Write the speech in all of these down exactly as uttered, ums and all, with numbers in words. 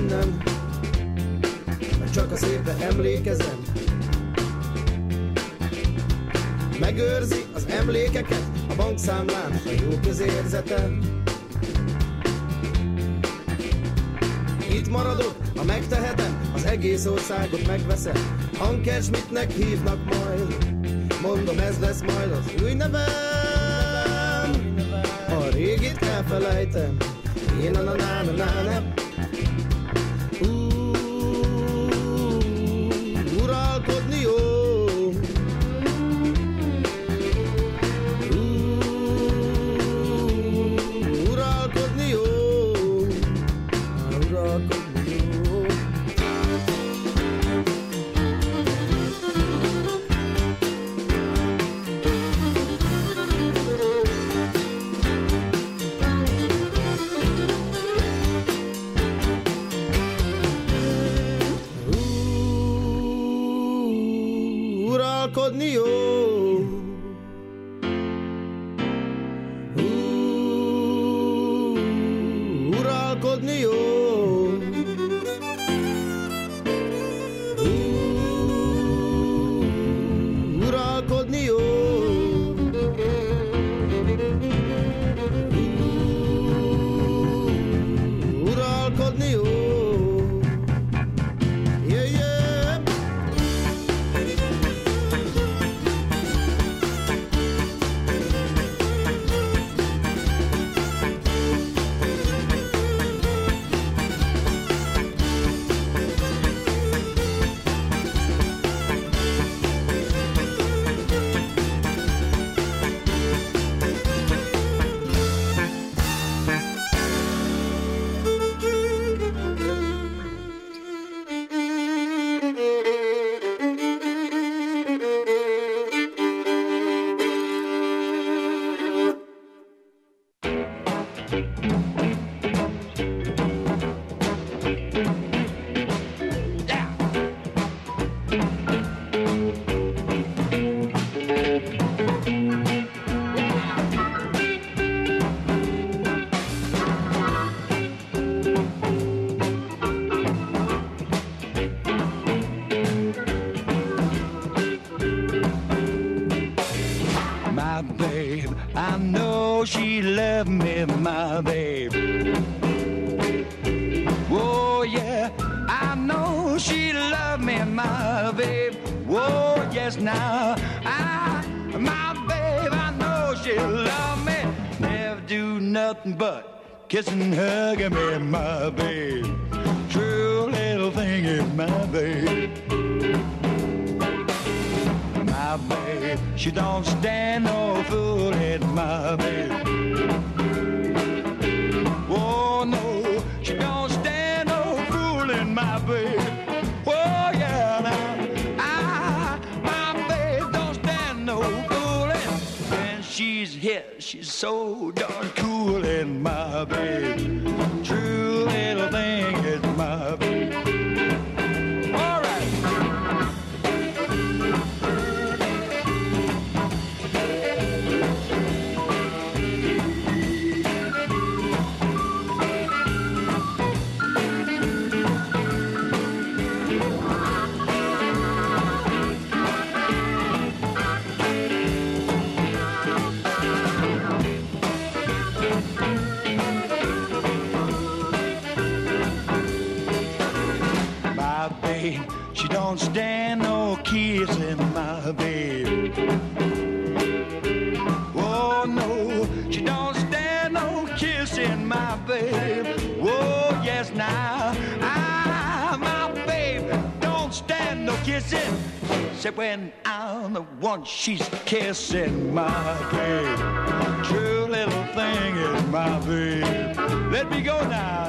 innen, mert csak a szépre emlékezem. Megőrzi az emlékeket a bankszámlán a jó közérzete. Itt maradok, ha megtehetem, az egész országot megveszem. Anker Schmidtnek hívnak majd, mondom, ez lesz majd az új nevem. A régit elfelejtem, én a na na na na na. Uralkodni jó. Uralkodni jó. Uralkodni jó. Uralkodni jó. Uralkodni jó. Uralkodni jó. Uralkodni jó. Yeah, yeah. My babe, I know she loved me, my babe. Oh yeah, I know she loved me, my babe. Oh yes, now I, my babe, I know she loved me. Never do nothing but kiss and hug me, my babe. True little thing is my babe. My babe, she don't stand no fooling, my babe. Oh no, she don't stand no fooling, my babe. Oh yeah, now I, my babe don't stand no fooling. When she's here, she's so darn cool, and my babe, true little thing is my babe. All right. She don't stand no kissing, my babe. Oh no, she don't stand no kissing, my babe. Oh yes, now I, my babe, don't stand no kissing. Except when I'm the one she's kissing, my babe. True little thing is my babe. Let me go now.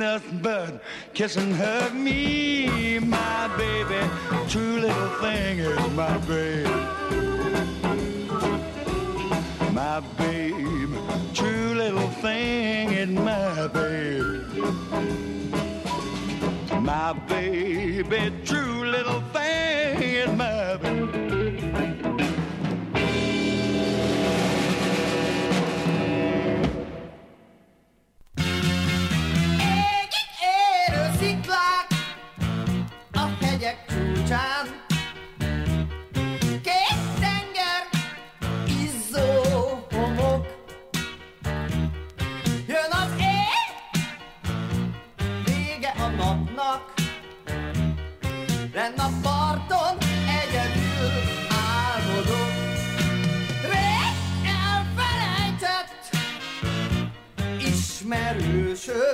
nothing but kiss and hug me. My baby, true little thing is my baby. My baby, true little thing is my baby. My baby, true little thing is my baby. Két tenger, izzó homok. Jön az éj, vége a napnak. Lenn a parton, egyedül álmodok. Rég elfelejtett ismerősök.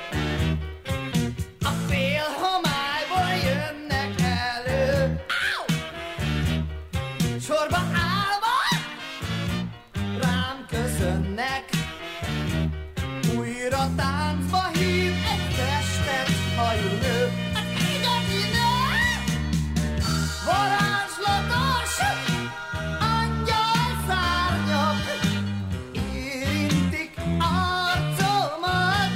A fél homályból jönnek elő. Sorba állva rám köszönnek. Újra táncba hív egy festett hajú nő. Az igazi nő, varázslatos angyalszárnyak érintik arcomat.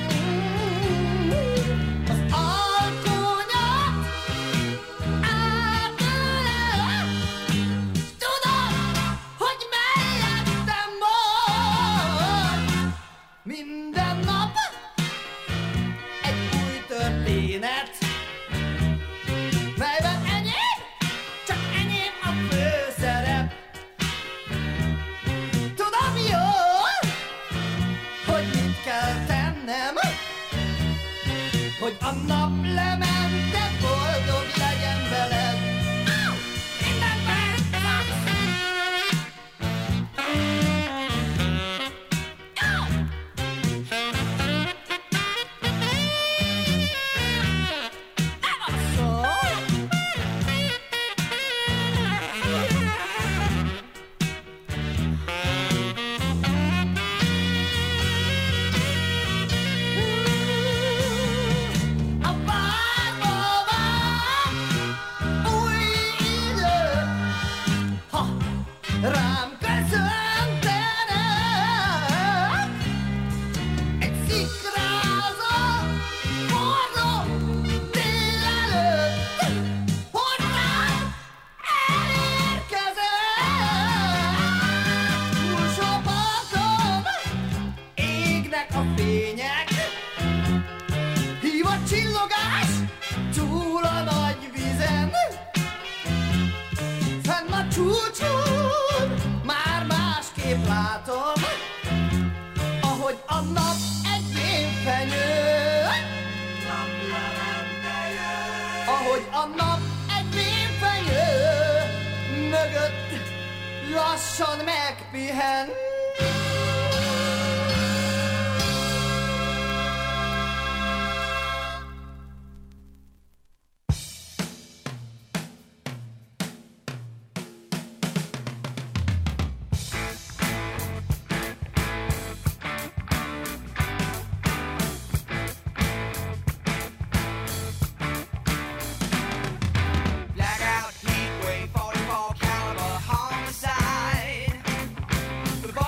Az alkonyat átölel. Tudom, hogy mellettem vagy. Minden nap egy új történet, melyben enyém, csak enyém a főszerep. Tudom jól, hogy mit kell tennem, hogy a nap lemente, boldog legyen veled. Minden perc! A várban vár új idő, ha rám köszöntenek. Egy szikrázó, forró délelőtt, hozzám elérkezett. Túlsó parton égnek a fények, hív a csillogás túl a nagy vizen. Fenn a csúcson már másképp látom, ahogy a nap egy vénfenyő. Ahogy a nap egy vénfenyő mögött lassan megpihen. Blackout, heat wave, forty-four caliber homicide. The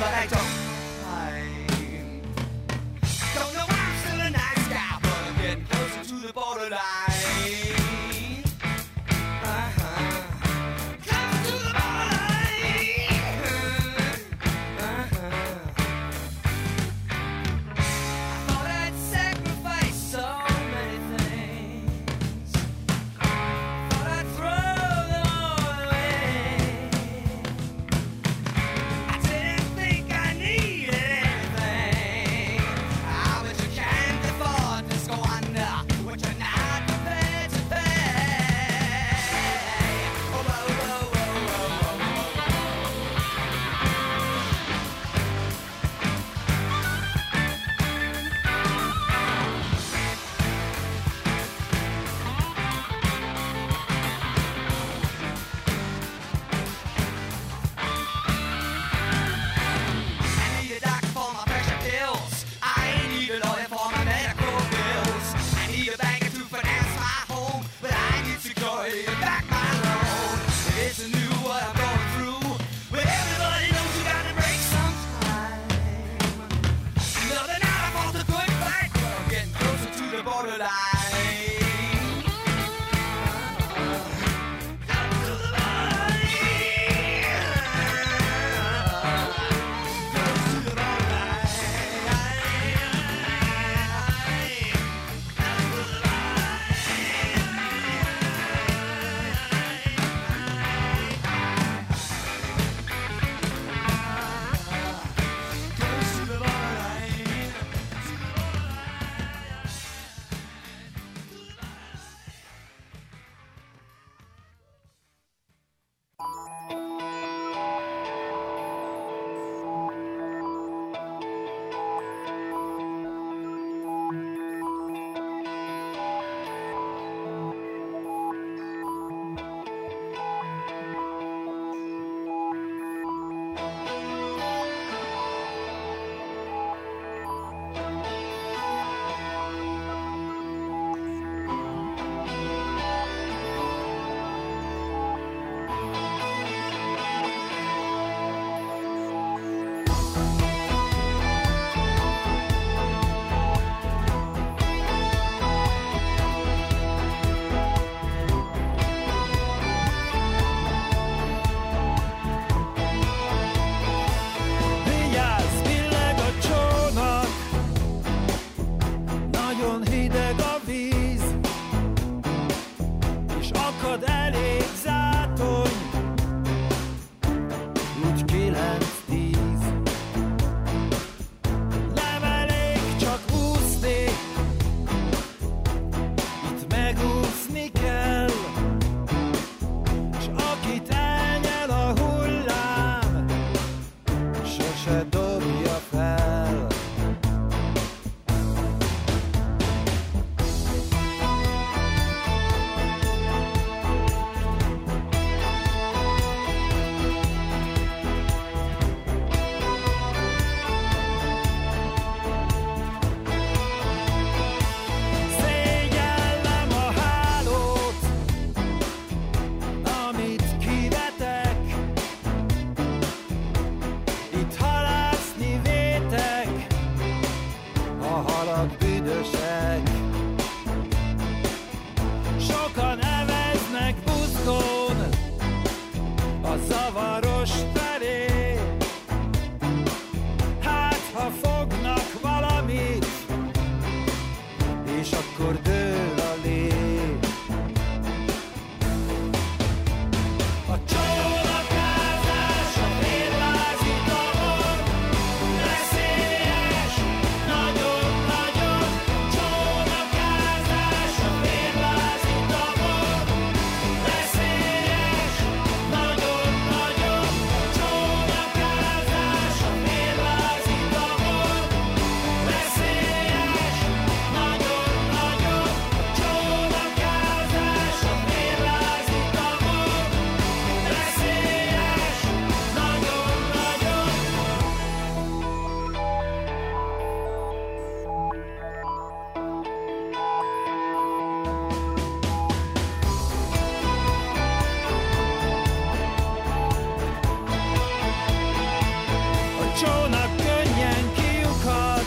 but I don't mind. Don't know why I'm still a nice guy, but I'm getting closer to the borderline. Uh-huh. Close to the borderline. Uh-huh. I thought I'd sacrifice so many things. Thought I'd throw them all away. I didn't think I needed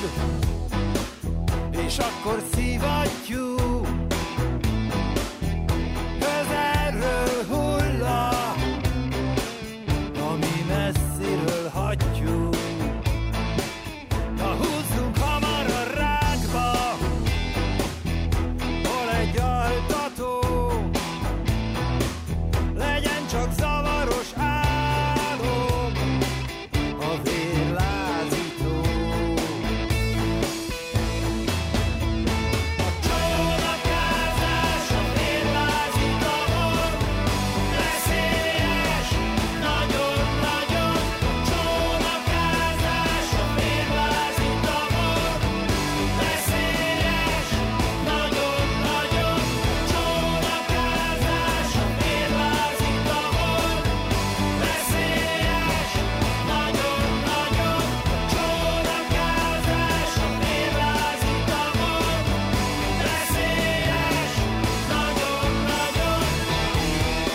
és akkor szivattyú közelről hulla, ami messziről hattyú. Na húzzunk hamar a rákba, hol egy altató, legyen csak zavaros álom, a vérlázító. A csónakázás, a vérlázítóon, veszélyes, nagyon-nagyon. Csónakázás, a vérlázítóon, veszélyes, nagyon-nagyon. Csónakázás, a vérlázítóon, veszélyes, nagyon-nagyon. Csónakázás, a vérlázítóon, veszélyes, nagyon-nagyon.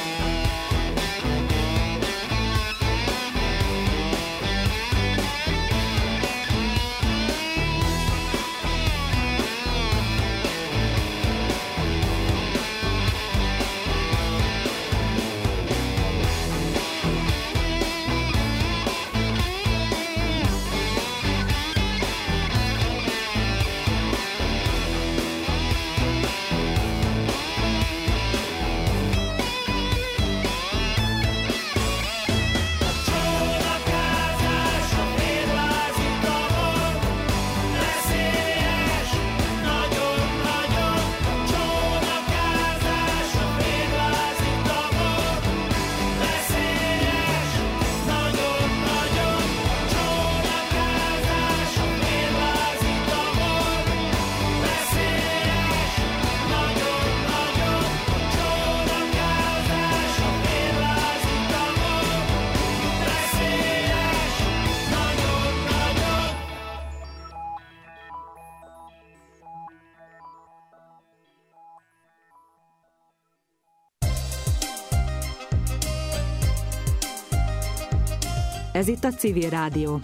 Csónakázás, a vérlázítóon, veszélyes, nagyon-nagyon. Csónakázás, a vérlázítóon, veszélyes, nagyon-nagyon. Csónakázás, a vérlázítóon, veszélyes, nagyon-nagyon. Csónakázás, a vérlázítóon, veszélyes, nagyon-nagyon. Ez itt a Civil Rádió.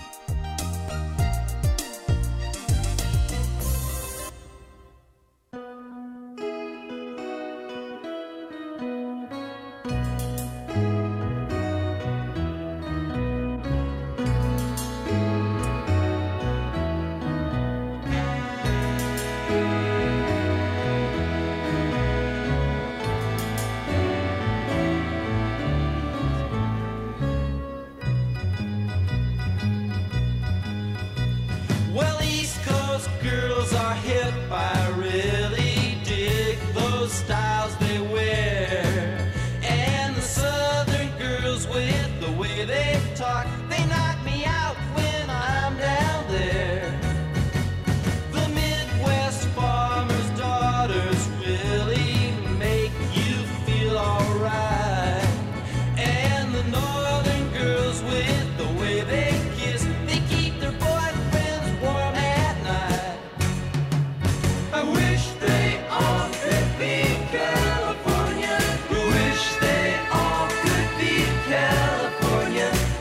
Well, East Coast girls are hip. I really dig those styles they wear. And the Southern girls with the way they talk, they knock me out when I'm down there. The Midwest farmers' daughters really make you feel alright. And the Northern girls with the way they kiss, they keep their boyfriends warm at night. I wish they all could be California. Wish they all could be California.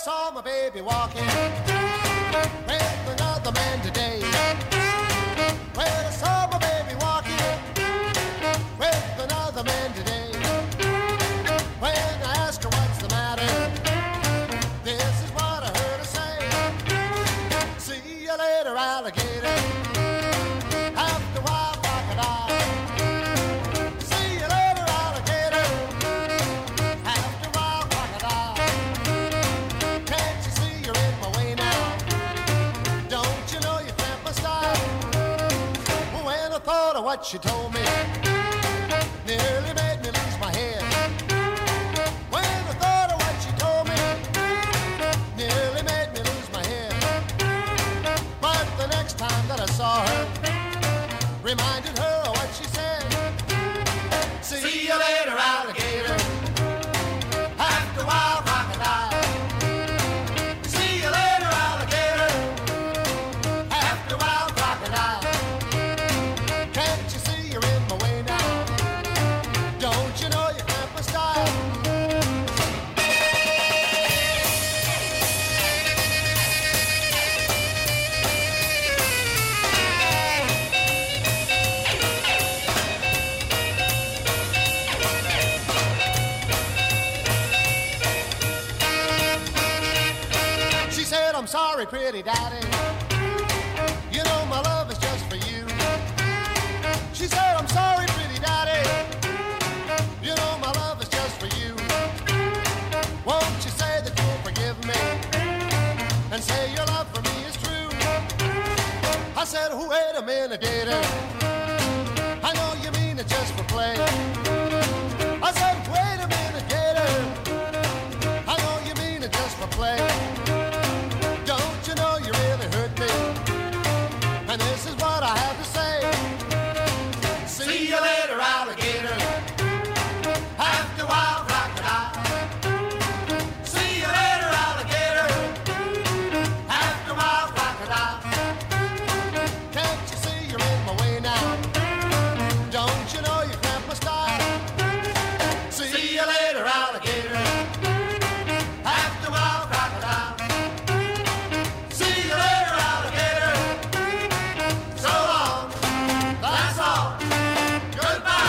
saw my baby walking with another man today. Well, I saw my baby walking with another man today. When I asked her what's the matter, this is what I heard her say. See you later, alligator. After a while, crocodile. See you later, alligator. After a while, crocodile. Can't you see you're in my way now? Don't you know you cramp my style? When I thought of what she told me, nearly made me lose my head. When I thought of what she told me, nearly made me lose my head. But the next time that I saw her, reminded her of what she said. See you later, alligator. After a while, crocodile. See you later, alligator. After a while, crocodile. Can't you see you're in my way now? Don't you know you cramp my style? She said, I'm sorry, pretty daddy. You know my love is just for you. She said, I'm sorry, pretty daddy. You know my love is just for you. Won't you say that you'll forgive me and say your love for me is true? I said, wait a minute, gator. I know you mean it just for play. I said, wait a minute, gator. I know you mean it just for play. Don't you know you really hurt me? And this is what I have to say. See you later, alligator. After a while, crocodile. See you later, alligator. After a while, crocodile. Can't you see you're in my way now? Don't you know you cramp my style? See you later, alligator. After a while, crocodile. See you later, alligator. So long. That's all. Goodbye.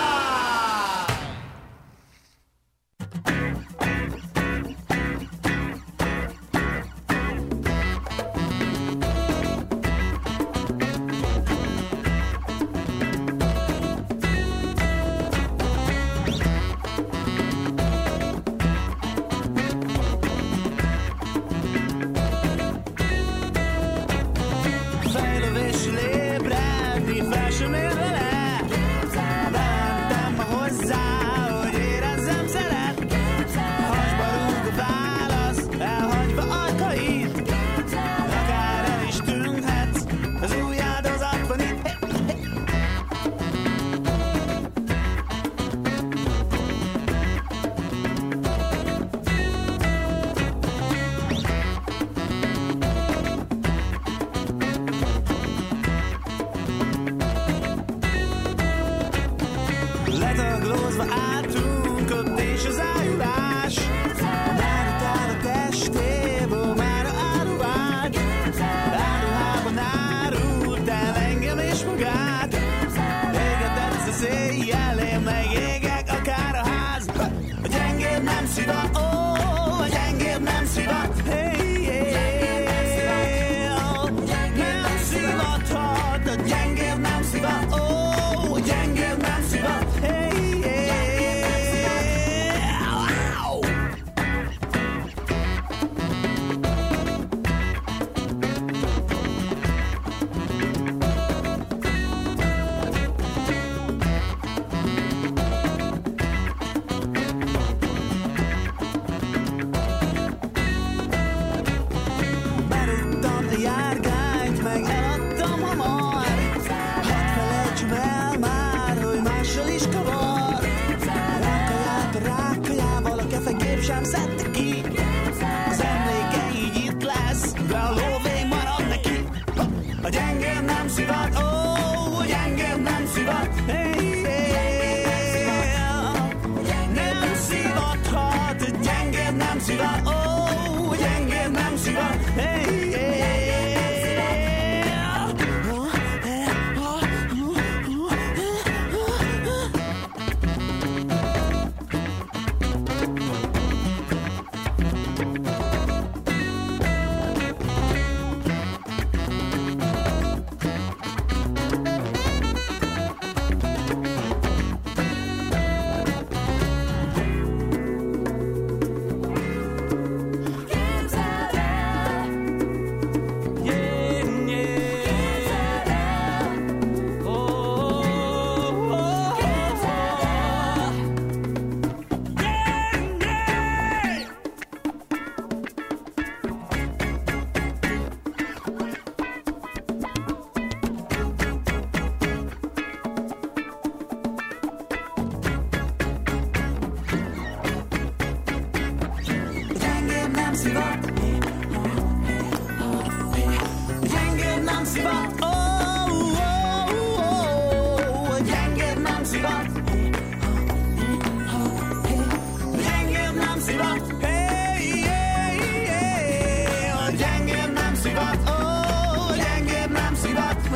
Fejlő és lébredni, fel sem ér vele. Bementem ma hozzá, hogy érezzem szeret. Hasba rúg a válasz, elhagyva ajkait. Akár el is tűnhetsz, az új áldozat van itt. Letaglózva álltunk, ott és az ájulás. Már utál a testéből, már a áruvágy. Áruhában árult el engem és magát. Égetett a széjjel, én megégek akár a ház. A gyengébb nem szivat, ó, a gyengébb nem szivat. Hey, hey, nem szivathat, a gyengébb nem szivat, ó, a gyengébb nem szivat. Hey, hey, wow. szivat, hey, yeah. Gyengébb nem szivat, ó, gyengébb nem szivat.